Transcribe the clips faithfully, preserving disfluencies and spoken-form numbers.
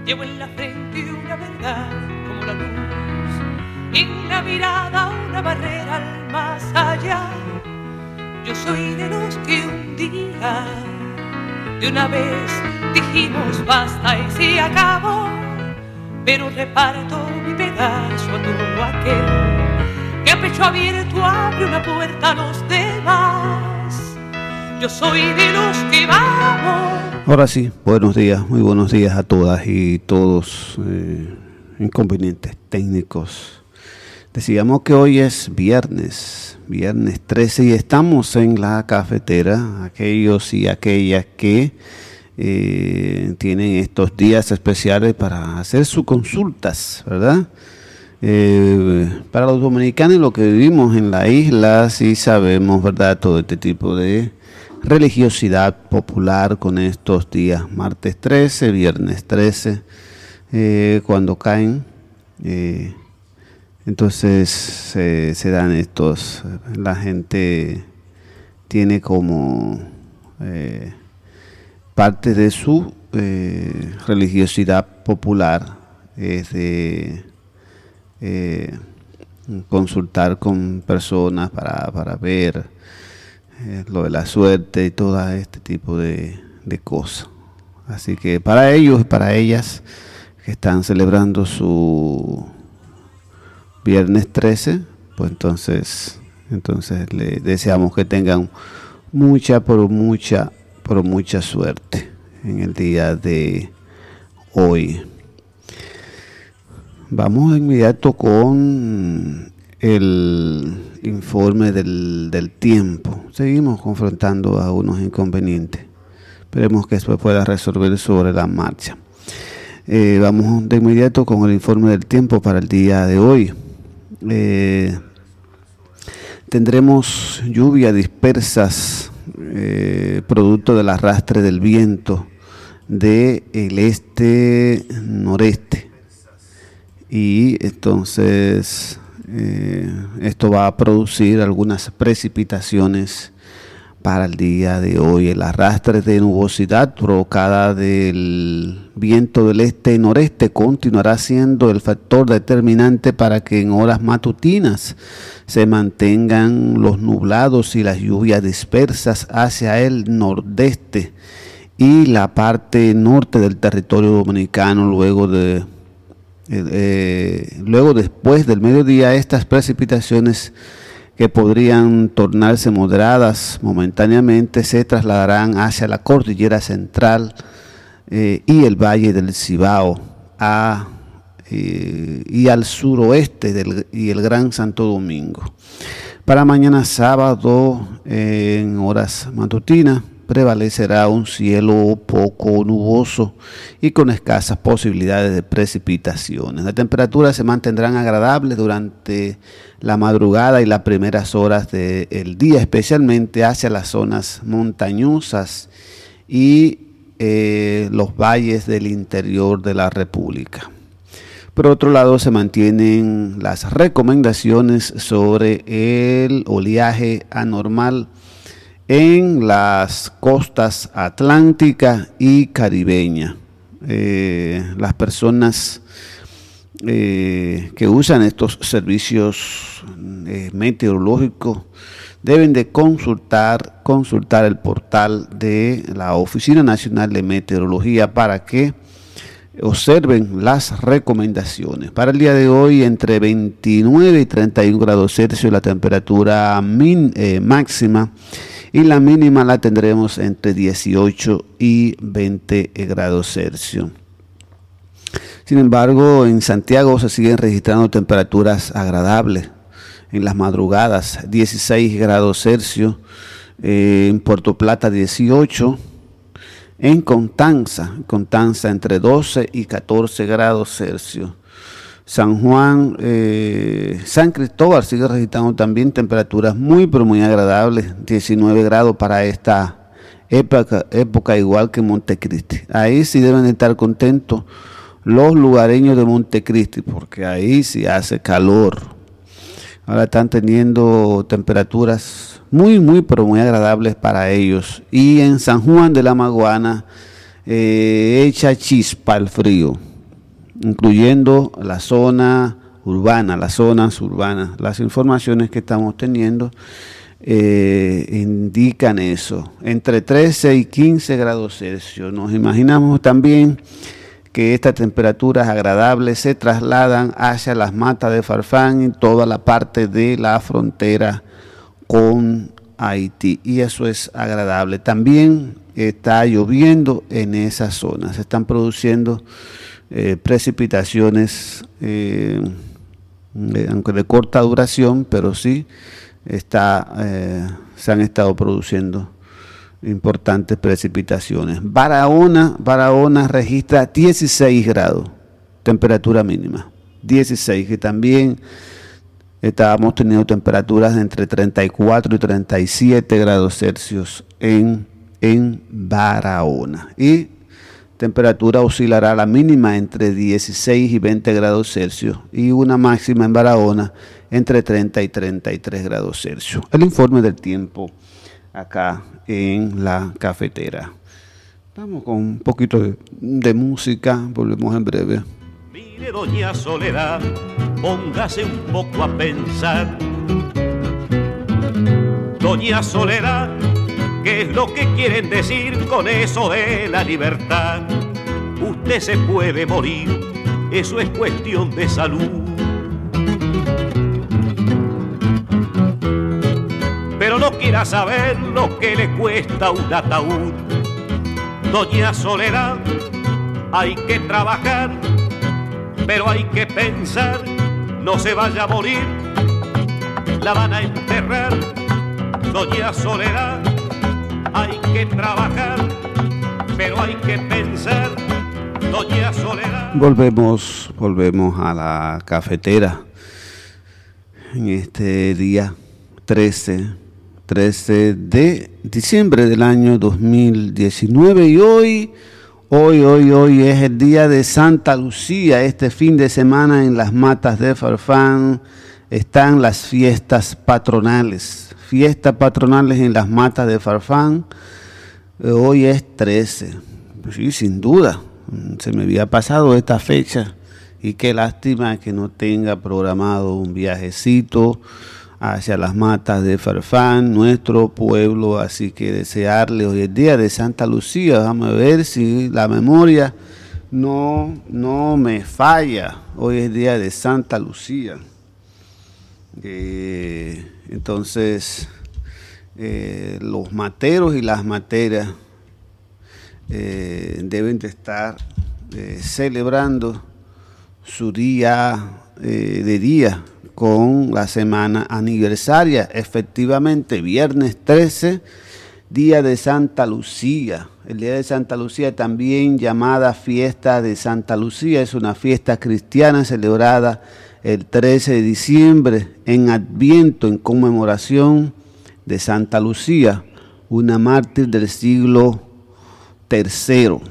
Llevo en la frente una verdad como la luz, y en la mirada una barrera al más allá. Yo soy de los que un día de una vez dijimos basta y se acabó, pero reparto mi pedazo a todo aquel que a pecho abierto abre una puerta a los demás. Yo soy de los que vamos. Ahora sí, buenos días, muy buenos días a todas y todos. Eh, inconvenientes técnicos. Decíamos que hoy es viernes, viernes trece, y estamos en la cafetera. Aquellos y aquellas que eh, tienen estos días especiales para hacer sus consultas, ¿verdad? Eh, para los dominicanos, lo que vivimos en la isla, sí sabemos, ¿verdad?, todo este tipo de religiosidad popular con estos días, martes trece, viernes trece, eh, cuando caen, eh, entonces eh, se dan estos, la gente tiene como eh, parte de su eh, religiosidad popular, es de eh, consultar con personas para, para ver eh, lo de la suerte y todo este tipo de, de cosas. Así que para ellos y para ellas que están celebrando su viernes trece, pues entonces, entonces le deseamos que tengan mucha, pero mucha, pero mucha suerte en el día de hoy. Vamos de inmediato con el informe del, del tiempo. Seguimos confrontando a unos inconvenientes. Esperemos que esto pueda resolver sobre la marcha. Eh, vamos de inmediato con el informe del tiempo para el día de hoy. Eh, tendremos lluvias dispersas, eh, producto del arrastre del viento del este noreste, y entonces eh, esto va a producir algunas precipitaciones para el día de hoy. El arrastre de nubosidad provocada del viento del este y noreste continuará siendo el factor determinante para que en horas matutinas se mantengan los nublados y las lluvias dispersas hacia el nordeste y la parte norte del territorio dominicano. Luego de eh, luego después del mediodía, estas precipitaciones, que podrían tornarse moderadas momentáneamente, se trasladarán hacia la cordillera central eh, y el valle del Cibao a, eh, y al suroeste del, y el Gran Santo Domingo. Para mañana sábado, eh, en horas matutinas, prevalecerá un cielo poco nuboso y con escasas posibilidades de precipitaciones. Las temperaturas se mantendrán agradables durante la madrugada y las primeras horas del día, especialmente hacia las zonas montañosas y eh, los valles del interior de la República. Por otro lado, se mantienen las recomendaciones sobre el oleaje anormal en las costas atlántica y caribeña. Eh, las personas eh, que usan estos servicios eh, meteorológicos deben de consultar, consultar el portal de la Oficina Nacional de Meteorología para que observen las recomendaciones. Para el día de hoy, entre veintinueve y treinta y un grados Celsius la temperatura min, eh, máxima, y la mínima la tendremos entre dieciocho y veinte grados Celsius. Sin embargo, en Santiago se siguen registrando temperaturas agradables en las madrugadas, dieciséis grados Celsius, eh, en Puerto Plata dieciocho, en Constanza, Constanza entre doce y catorce grados Celsius. San Juan, eh, San Cristóbal sigue registrando también temperaturas muy pero muy agradables, diecinueve grados para esta época, época igual que Montecristi. Ahí sí deben estar contentos los lugareños de Montecristi, porque ahí sí hace calor. Ahora están teniendo temperaturas muy muy pero muy agradables para ellos. Y en San Juan de la Maguana eh, echa chispa el frío. incluyendo la zona urbana, las zonas urbanas. Las informaciones que estamos teniendo eh, indican eso, entre trece y quince grados Celsius. Nos imaginamos también que estas temperaturas agradables se trasladan hacia las matas de Farfán y toda la parte de la frontera con Haití, y eso es agradable. También está lloviendo en esa zona, se están produciendo eh, precipitaciones, eh, aunque de corta duración, pero sí está, eh, se han estado produciendo importantes precipitaciones. Barahona, Barahona registra dieciséis grados, temperatura mínima, dieciséis, que también estábamos teniendo temperaturas de entre treinta y cuatro y treinta y siete grados Celsius en, en Barahona. Y temperatura oscilará la mínima entre dieciséis y veinte grados Celsius y una máxima en Barahona entre treinta y treinta y tres grados Celsius. El informe del tiempo acá en la cafetera. Vamos con un poquito de, de música, volvemos en breve. Mire, doña Soledad, póngase un poco a pensar. Doña Soledad, ¿qué es lo que quieren decir con eso de la libertad? Usted se puede morir, eso es cuestión de salud. Pero no quiera saber lo que le cuesta un ataúd. Doña Soledad, hay que trabajar, pero hay que pensar, no se vaya a morir, la van a enterrar. Doña Soledad, hay que trabajar, pero hay que pensar, doña Soledad. Volvemos, volvemos a la cafetera en este día trece de diciembre del año dos mil diecinueve, y hoy, hoy, hoy, hoy es el día de Santa Lucía. Este fin de semana en las matas de Farfán están las fiestas patronales, fiestas patronales en las matas de Farfán. Hoy es trece, sí, sin duda, se me había pasado esta fecha, y qué lástima que no tenga programado un viajecito hacia las matas de Farfán, nuestro pueblo. Así que desearle hoy el día de Santa Lucía. Vamos a ver si la memoria no, no me falla. Hoy es el día de Santa Lucía. Eh, entonces, eh, los materos y las materas eh, deben de estar eh, celebrando su día eh, de día con la semana aniversaria. Efectivamente, viernes trece, día de Santa Lucía. El día de Santa Lucía, también llamada fiesta de Santa Lucía, es una fiesta cristiana celebrada el trece de diciembre en Adviento, en conmemoración de Santa Lucía, una mártir del siglo tercero.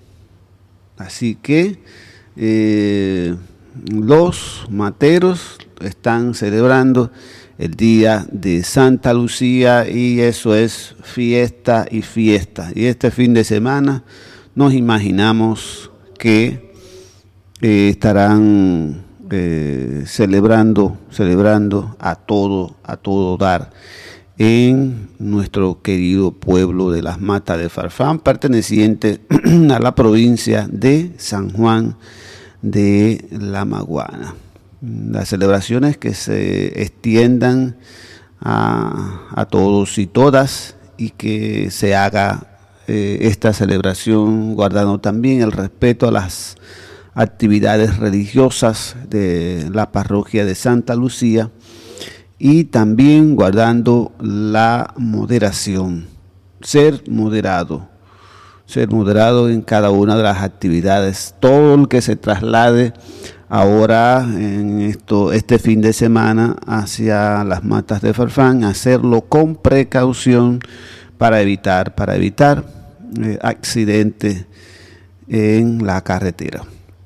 Así que eh, los materos están celebrando el día de Santa Lucía, y eso es fiesta y fiesta. Y este fin de semana nos imaginamos que eh, estarán eh, celebrando, celebrando a todo, a todo dar en nuestro querido pueblo de las Matas de Farfán, perteneciente a la provincia de San Juan de la Maguana. Las celebraciones que se extiendan a, a todos y todas, y que se haga eh, esta celebración guardando también el respeto a las actividades religiosas de la parroquia de Santa Lucía, y también guardando la moderación, ser moderado, ser moderado en cada una de las actividades. Todo el que se traslade ahora en esto, este fin de semana hacia las Matas de Farfán, hacerlo con precaución para evitar, para evitar eh, accidentes en la carretera.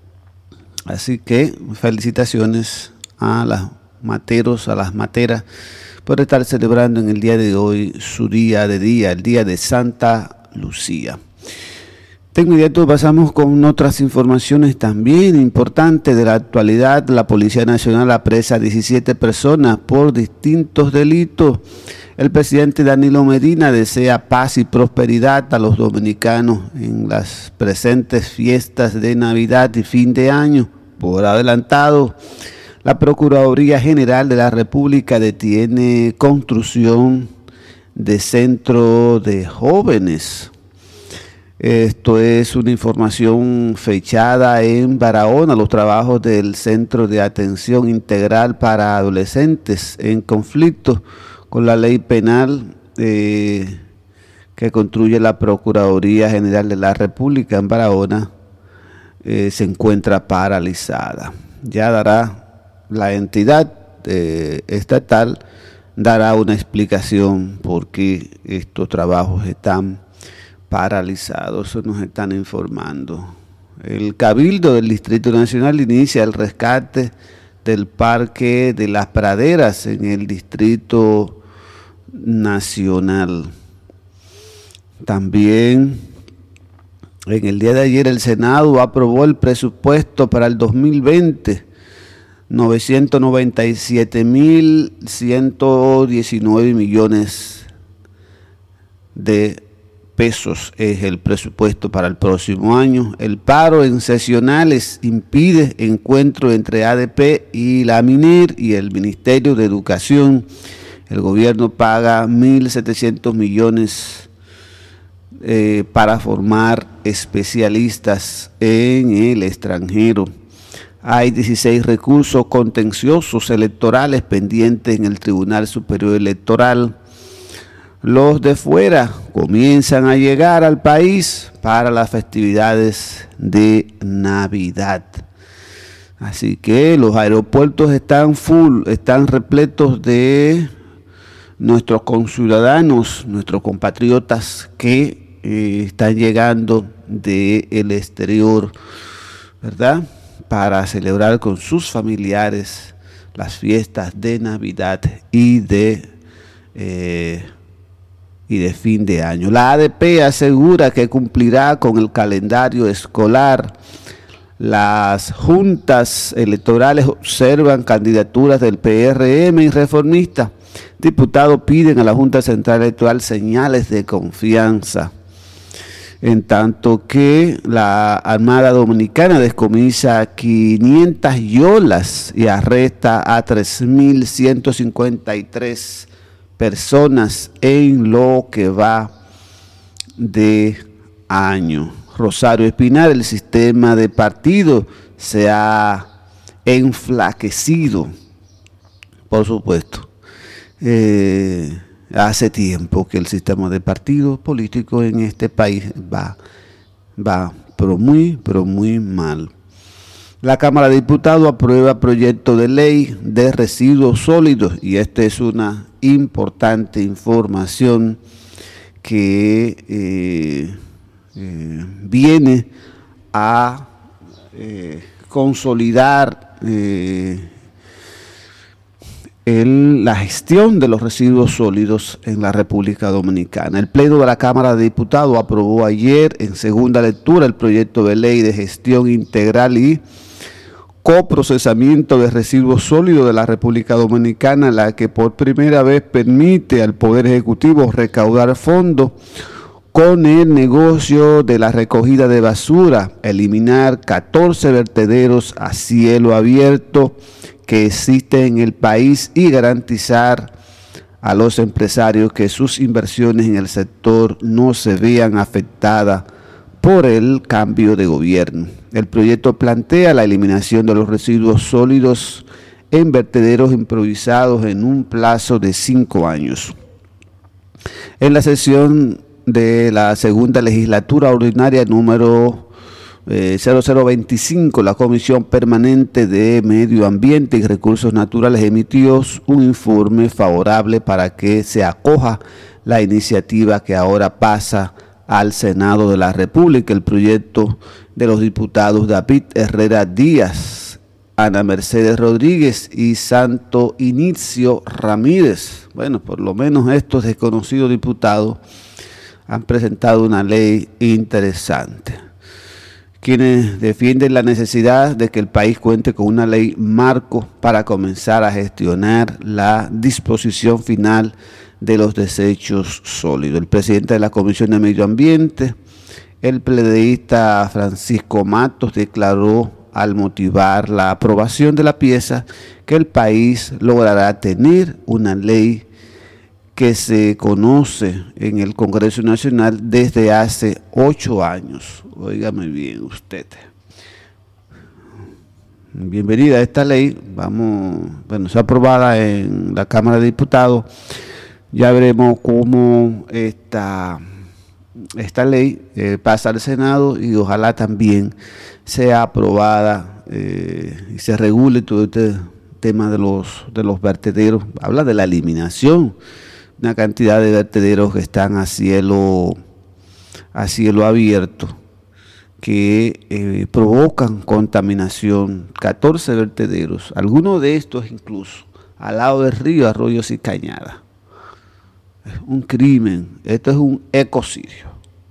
Así que felicitaciones a los materos, a las materas, por estar celebrando en el día de hoy su día de día, el día de Santa Lucía. De inmediato pasamos con otras informaciones también importantes de la actualidad. La Policía Nacional apresa a diecisiete personas por distintos delitos. El presidente Danilo Medina desea paz y prosperidad a los dominicanos en las presentes fiestas de Navidad y fin de año. Por adelantado, la Procuraduría General de la República detiene construcción de centro de jóvenes. Esto es una información fechada en Barahona, los trabajos del Centro de Atención Integral para Adolescentes en conflicto con la ley penal eh, que construye la Procuraduría General de la República en Barahona, eh, se encuentra paralizada. Ya dará la entidad eh, estatal, dará una explicación por qué estos trabajos están paralizados, eso nos están informando. El Cabildo del Distrito Nacional inicia el rescate del Parque de las Praderas en el Distrito Nacional. También en el día de ayer el Senado aprobó el presupuesto para el dos mil veinte, novecientos noventa y siete mil ciento diecinueve millones de pesos es el presupuesto para el próximo año. El paro en sesionales impide encuentro entre A D P y la MINER y el Ministerio de Educación. El gobierno paga mil setecientos millones eh, para formar especialistas en el extranjero. Hay dieciséis recursos contenciosos electorales pendientes en el Tribunal Superior Electoral. Los de fuera comienzan a llegar al país para las festividades de Navidad. Así que los aeropuertos están full, están repletos de nuestros conciudadanos, nuestros compatriotas que eh, están llegando del exterior, ¿verdad?, para celebrar con sus familiares las fiestas de Navidad y de eh, y de fin de año. La A D P asegura que cumplirá con el calendario escolar. Las juntas electorales observan candidaturas del P R M y reformista. Diputados piden a la Junta Central Electoral señales de confianza. En tanto que la Armada Dominicana descomisa quinientas yolas y arresta a tres mil ciento cincuenta y tres personas en lo que va de año. Rosario Espinar, el sistema de partido se ha enflaquecido, por supuesto. Eh, hace tiempo que el sistema de partidos políticos en este país va, va, pero muy, pero muy mal. La Cámara de Diputados aprueba proyecto de ley de residuos sólidos y esta es una importante información que eh, eh, viene a eh, consolidar eh, el, la gestión de los residuos sólidos en la República Dominicana. El Pleno de la Cámara de Diputados aprobó ayer en segunda lectura el proyecto de ley de gestión integral y coprocesamiento de residuos sólidos de la República Dominicana, la que por primera vez permite al Poder Ejecutivo recaudar fondos con el negocio de la recogida de basura, eliminar catorce vertederos a cielo abierto que existen en el país y garantizar a los empresarios que sus inversiones en el sector no se vean afectadas por el cambio de gobierno. El proyecto plantea la eliminación de los residuos sólidos en vertederos improvisados en un plazo de cinco años. En la sesión de la segunda legislatura ordinaria número eh, cero cero veinticinco, la Comisión Permanente de Medio Ambiente y Recursos Naturales emitió un informe favorable para que se acoja la iniciativa que ahora pasa al Senado de la República. El proyecto de los diputados David Herrera Díaz, Ana Mercedes Rodríguez y Santo Inicio Ramírez. Bueno, por lo menos estos desconocidos diputados han presentado una ley interesante. Quienes defienden la necesidad de que el país cuente con una ley marco para comenzar a gestionar la disposición final de los desechos sólidos. El presidente de la Comisión de Medio Ambiente, el pledeísta Francisco Matos, declaró al motivar la aprobación de la pieza que el país logrará tener una ley que se conoce en el Congreso Nacional desde hace ocho años. Óigame bien usted. Bienvenida a esta ley. Vamos, bueno, se aprobada en la Cámara de Diputados. Ya veremos cómo esta, esta ley eh, pasa al Senado y ojalá también sea aprobada eh, y se regule todo este tema de los, de los vertederos. Habla de la eliminación, una cantidad de vertederos que están a cielo, a cielo abierto, que eh, provocan contaminación, catorce vertederos, algunos de estos incluso al lado del río, arroyos y cañadas. Es un crimen, esto es un ecocidio,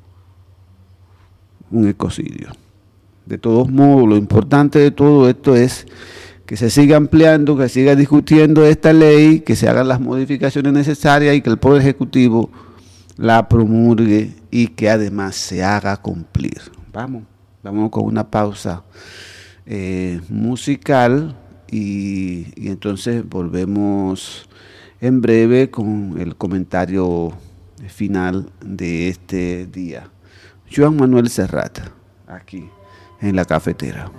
un ecocidio. De todos modos, lo importante de todo esto es que se siga ampliando, que se siga discutiendo esta ley, que se hagan las modificaciones necesarias y que el Poder Ejecutivo la promulgue y que además se haga cumplir. Vamos, vamos con una pausa eh, musical y, y entonces volvemos en breve con el comentario final de este día. Joan Manuel Serrata, aquí en La Cafetera.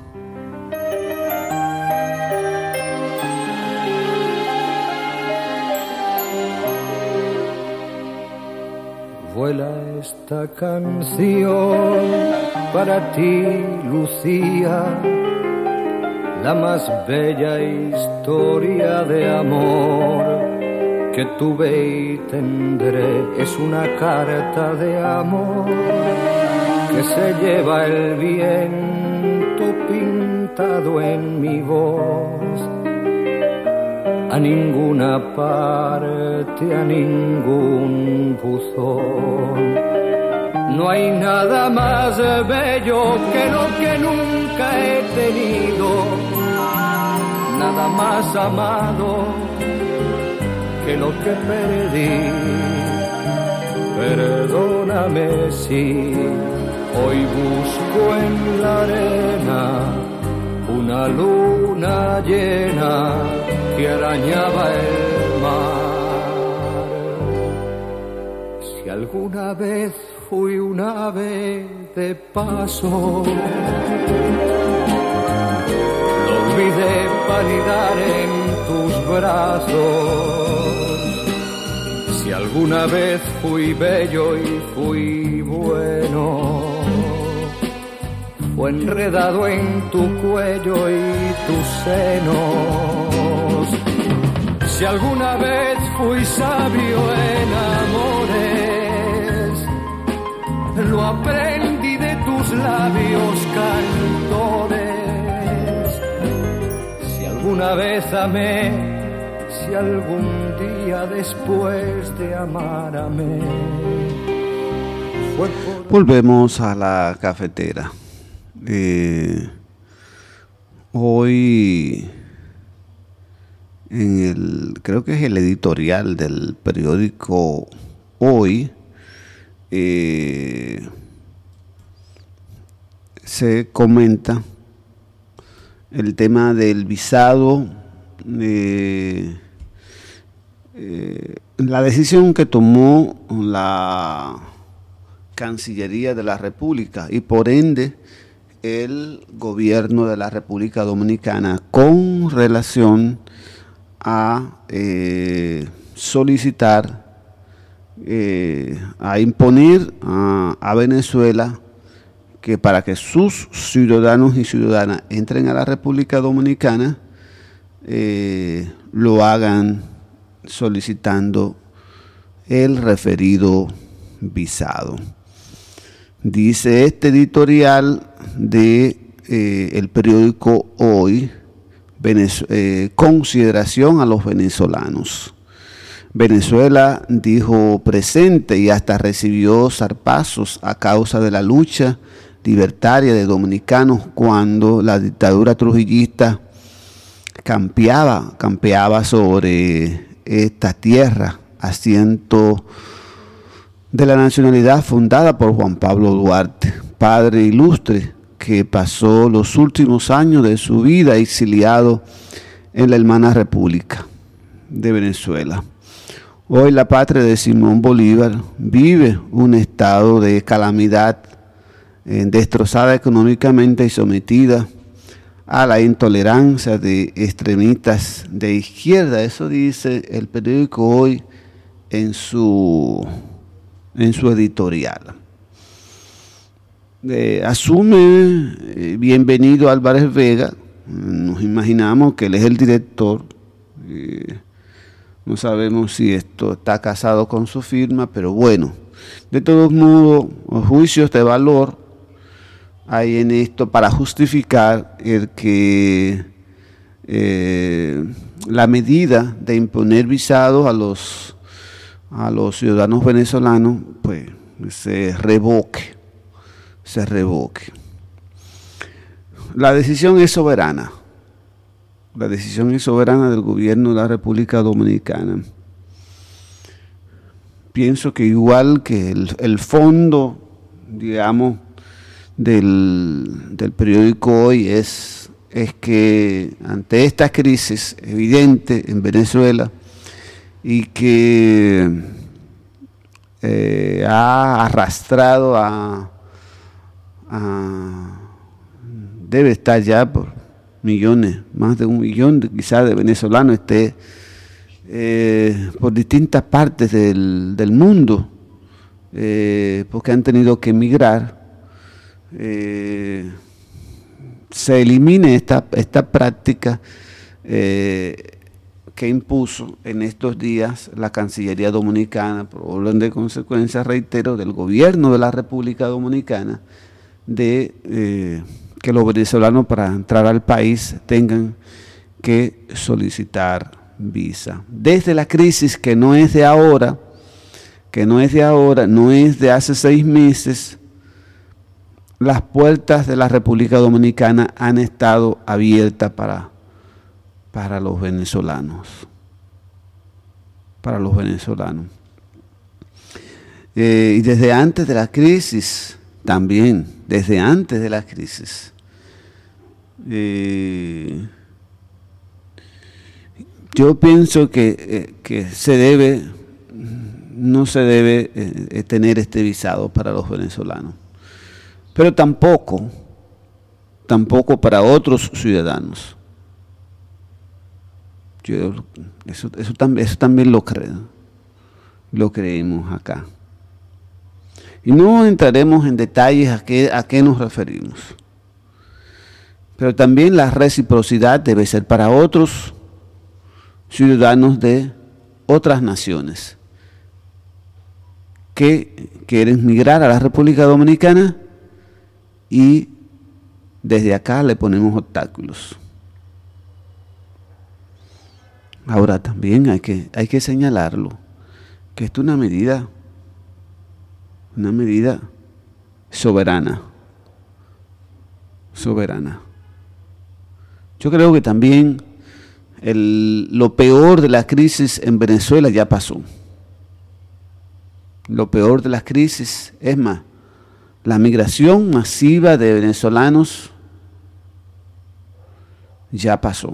Vuela esta canción para ti, Lucía, la más bella historia de amor que tuve y tendré. Es una carta de amor que se lleva el viento pintado en mi voz. A ninguna parte, a ningún buzón. No hay nada más bello que lo que nunca he tenido, nada más amado que lo que perdí. Perdóname si hoy busco en la arena una luna llena que arañaba el mar. Si alguna vez fui un ave de paso, lo olvidé para anidar en tus brazos. Si alguna vez fui bello y fui bueno, fue enredado en tu cuello y tus senos. Si alguna vez fui sabio en amores, lo aprendí de tus labios cantores. Si alguna vez amé, si algún día después de amar amé, fue por... Volvemos a La Cafetera. Eh, hoy en el, creo que es el editorial del periódico Hoy, eh, se comenta el tema del visado, eh, eh, la decisión que tomó la Cancillería de la República y por ende el gobierno de la República Dominicana con relación a eh, solicitar, eh, a imponer a, a Venezuela que para que sus ciudadanos y ciudadanas entren a la República Dominicana, eh, lo hagan solicitando el referido visado. Dice este editorial de eh, el periódico Hoy, Venez- eh, consideración a los venezolanos. Venezuela dijo presente y hasta recibió zarpazos a causa de la lucha libertaria de dominicanos cuando la dictadura trujillista campeaba, campeaba sobre esta tierra, asiento de la nacionalidad fundada por Juan Pablo Duarte, padre ilustre que pasó los últimos años de su vida exiliado en la hermana República de Venezuela. Hoy la patria de Simón Bolívar vive un estado de calamidad, eh, destrozada económicamente y sometida a la intolerancia de extremistas de izquierda. Eso dice el periódico Hoy en su, en su editorial. Eh, asume eh, bienvenido Álvarez Vega. Nos imaginamos que él es el director. Eh, no sabemos si esto está casado con su firma, pero bueno, de todos modos, los juicios de valor hay en esto para justificar el que eh, la medida de imponer visados a los a los ciudadanos venezolanos pues se revoque, se revoque. La decisión es soberana. La decisión es soberana del gobierno de la República Dominicana. Pienso que igual que el, el fondo, digamos, del, del periódico Hoy es, es que ante esta crisis evidente en Venezuela y que eh, ha arrastrado a, a debe estar ya por millones, más de un millón de, quizás de venezolanos esté eh, por distintas partes del, del mundo, eh, porque han tenido que emigrar, eh, se elimine esta, esta práctica eh, que impuso en estos días la Cancillería Dominicana, por orden de consecuencia, reitero, del gobierno de la República Dominicana, de eh, que los venezolanos para entrar al país tengan que solicitar visa. Desde la crisis que no es de ahora, que no es de ahora, no es de hace seis meses, las puertas de la República Dominicana han estado abiertas para, para los venezolanos, para los venezolanos. Eh, y desde antes de la crisis, también, desde antes de la crisis, eh, yo pienso que, eh, que se debe, no se debe eh, tener este visado para los venezolanos, pero tampoco, tampoco para otros ciudadanos. Yo, eso, eso, también, eso también lo creo, lo creemos acá. Y no entraremos en detalles a qué, a qué nos referimos. Pero también la reciprocidad debe ser para otros ciudadanos de otras naciones que quieren migrar a la República Dominicana y desde acá le ponemos obstáculos. Ahora también hay que, hay que señalarlo, que esto es una medida Una medida soberana, soberana. Yo creo que también el, lo peor de la crisis en Venezuela ya pasó. Lo peor de la crisis, es más, la migración masiva de venezolanos ya pasó.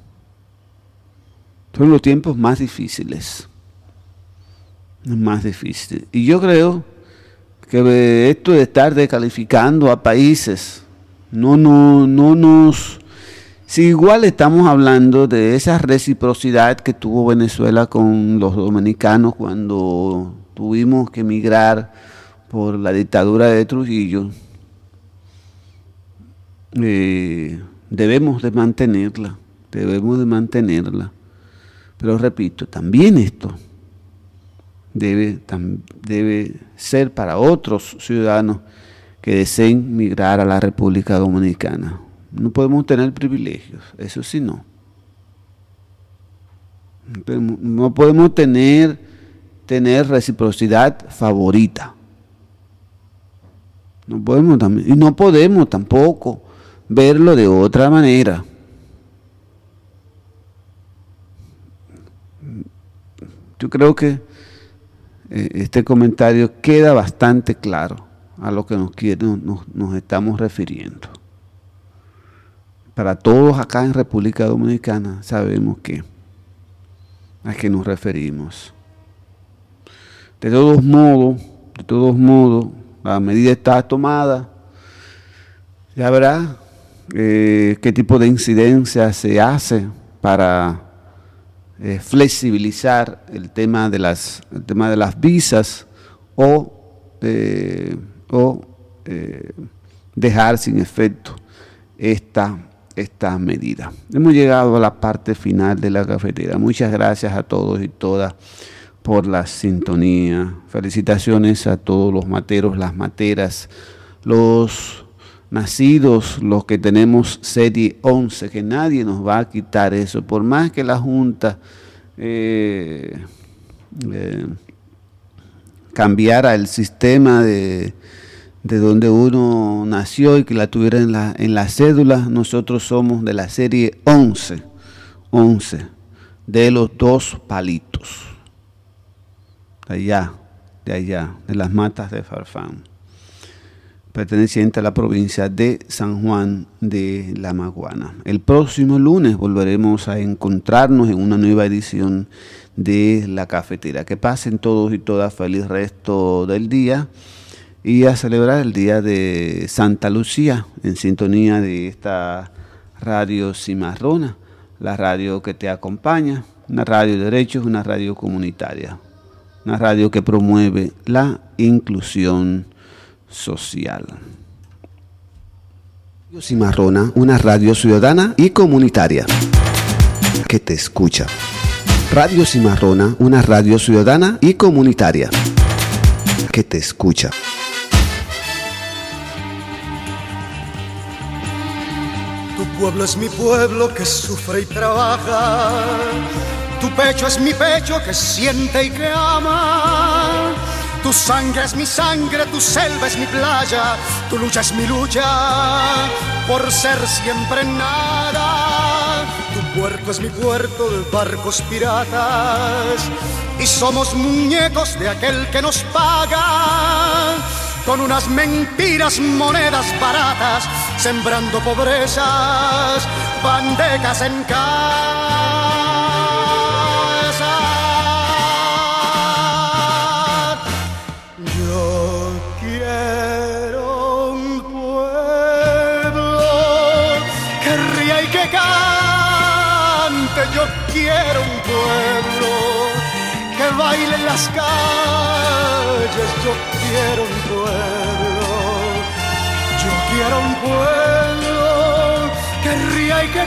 Son los tiempos más difíciles, más difíciles. Y yo creo que esto de estar descalificando a países, no, no, no nos... Si igual estamos hablando de esa reciprocidad que tuvo Venezuela con los dominicanos cuando tuvimos que emigrar por la dictadura de Trujillo, eh, debemos de mantenerla, debemos de mantenerla. Pero repito, también esto Debe, tam, debe ser para otros ciudadanos que deseen migrar a la República Dominicana. No podemos tener privilegios, eso sí no. No podemos tener, tener reciprocidad favorita. No podemos, y no podemos tampoco verlo de otra manera. Yo creo que eh, este comentario queda bastante claro a lo que nos, quiere, nos, nos estamos refiriendo. Para todos acá en República Dominicana sabemos que a qué nos referimos. De todos modos, de todos modos, la medida está tomada. Ya verá eh, qué tipo de incidencia se hace para eh, flexibilizar el tema de las, el tema de las visas o, eh, o eh, dejar sin efecto esta, esta medida. Hemos llegado a la parte final de la cafetera. Muchas gracias a todos y todas por la sintonía. Felicitaciones a todos los materos, las materas, los nacidos, los que tenemos serie once, que nadie nos va a quitar eso, por más que la Junta eh, eh, cambiara el sistema de, de donde uno nació y que la tuviera en la, en la cédula. Nosotros somos de la serie once, once, de los dos palitos. De allá, de allá, de las matas de Farfán, perteneciente a la provincia de San Juan de la Maguana. El próximo lunes volveremos a encontrarnos en una nueva edición de La Cafetera. Que pasen todos y todas feliz resto del día y a celebrar el día de Santa Lucía en sintonía de esta radio cimarrona, la radio que te acompaña, una radio de derechos, una radio comunitaria. Una radio que promueve la inclusión social. Radio Cimarrona, una radio ciudadana y comunitaria que te escucha. Radio Cimarrona, una radio ciudadana y comunitaria que te escucha. Tu pueblo es mi pueblo que sufre y trabaja. Tu pecho es mi pecho que siente y que ama. Tu sangre es mi sangre, tu selva es mi playa. Tu lucha es mi lucha por ser siempre nada. Tu puerto es mi puerto de barcos piratas. Y somos muñecos de aquel que nos paga con unas mentiras, monedas baratas, sembrando pobrezas, bandecas en casa. Yo quiero un pueblo que baile en las calles. Yo quiero un pueblo, yo quiero un pueblo que ría y que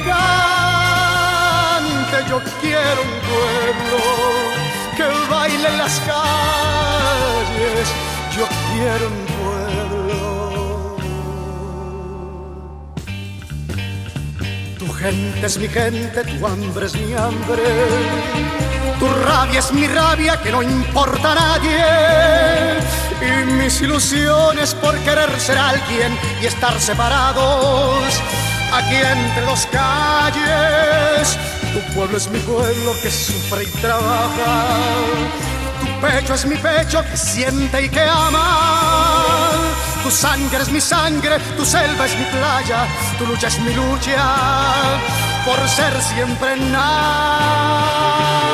cante. Yo quiero un pueblo que baile en las calles. Yo quiero un Tu gente es mi gente, tu hambre es mi hambre. Tu rabia es mi rabia, que no importa a nadie. Y mis ilusiones por querer ser alguien y estar separados aquí entre dos calles. Tu pueblo es mi pueblo que sufre y trabaja. Tu pecho es mi pecho que siente y que ama. Tu sangre es mi sangre, tu selva es mi playa, tu lucha es mi lucha por ser siempre nada.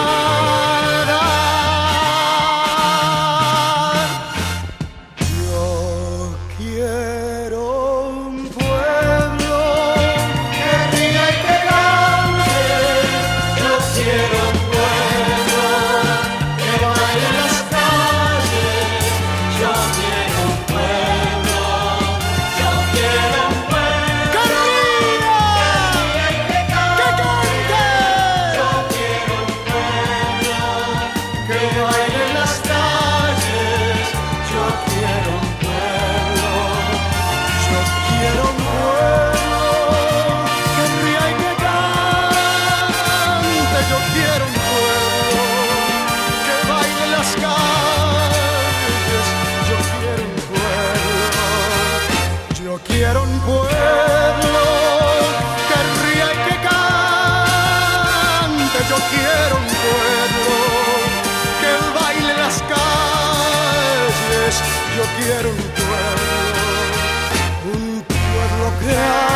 Yo quiero un pueblo que ría y que cante. Yo quiero un pueblo que baile en las calles. Yo quiero un pueblo. Yo quiero un pueblo, un pueblo que